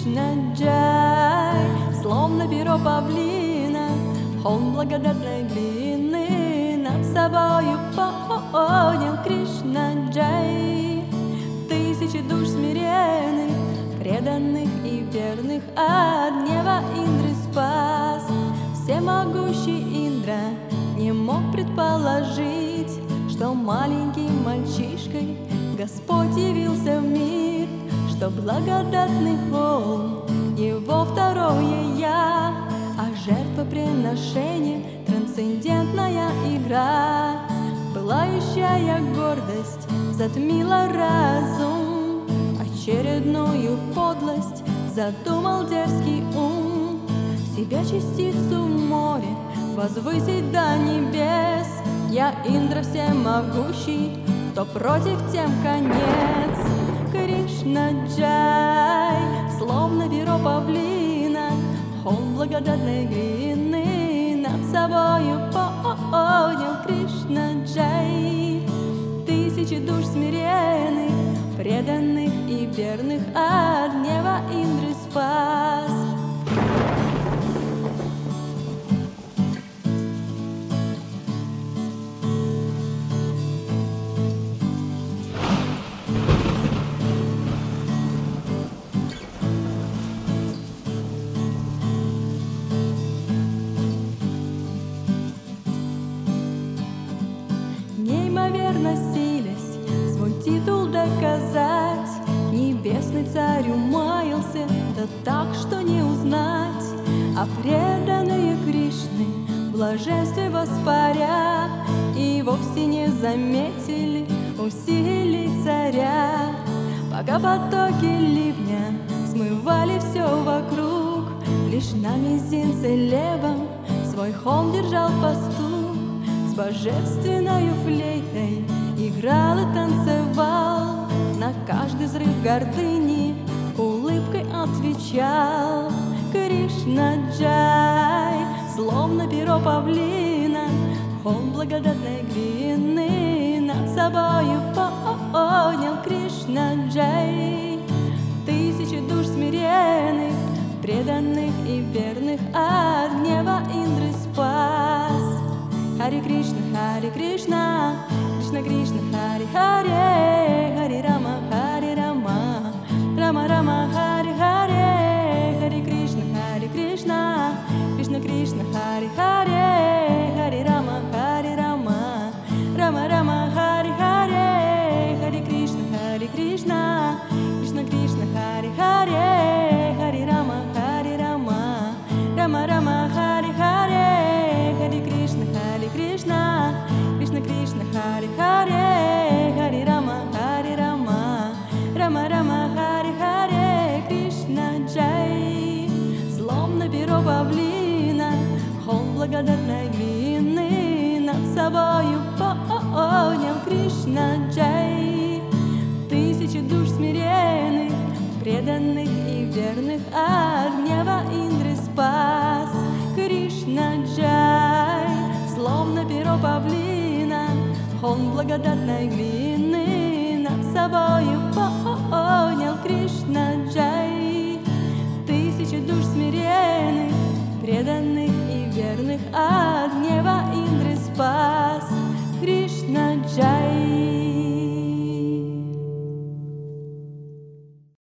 Кришна Джай, словно перо павлина, он благодатной глины над собою поднял. Кришна Джай, тысячи душ смиренных, преданных и верных от гнева Индры спас. Всемогущий Индра не мог предположить, что маленьким мальчишкой Господь явился в мир, что благодатный он, его второе я, а жертвоприношение — трансцендентная игра. Пылающая гордость затмила разум, очередную подлость задумал дерзкий ум. Себя частицу в море возвысить до небес. Я Индра всемогущий, кто против, тем конец. Кришна Джай, словно перо павлина, он благодатной глины над собою поднял. Кришна Джай, тысячи душ смиренных, преданных и верных от гнева Индры спас. Неимоверно силясь свой титул доказать, небесный царь умаился, да так, что не узнать. А преданные Кришны в блаженстве воспаря и вовсе не заметили усилий царя. Пока потоки ливня смывали все вокруг, лишь на мизинце левом свой холм держал пастух. С божественною флейтой играл и танцевал, на каждый взрыв гордыни улыбкой отвечал. Кришна Джай, словно перо павлина, он благодатной глины над собою поднял. Кришна Джай, тысячи душ смиренных, преданных и верных от гнева Индры спас. Харе Кришна, Харе Кришна, Кришна Кришна, Харе Харе, Харе Рама, Харе Рама, Рама Рама, Харе Харе, Харе Кришна, Харе Кришна, Кришна Кришна, Харе Харе, Харе Рама, Харе Рама, Рама Рама, Харе Харе, Харе Кришна, Харе Кришна, Кришна Кришна, Харе Харе, Харе Рама, Харе Рама, Рама Рама, Харе Харе, Харе Кришна, Харе Кришна, Кришна Кришна, Харе Харе, Харе Рама, Харе Рама, Рама Рама, Харе Харе. Кришна Джай, словно перо павлина, он благодатной глины над собою поднял. Кришна Джай, тысячи душ смиренных, преданных и верных от гнева Индры спас. Кришна Джай, словно перо павлина, он благодатной глины над собою поднял. Кришна Джай, тысячи душ смиренных, преданных и верных от гнева Индры спас. Кришна Джай.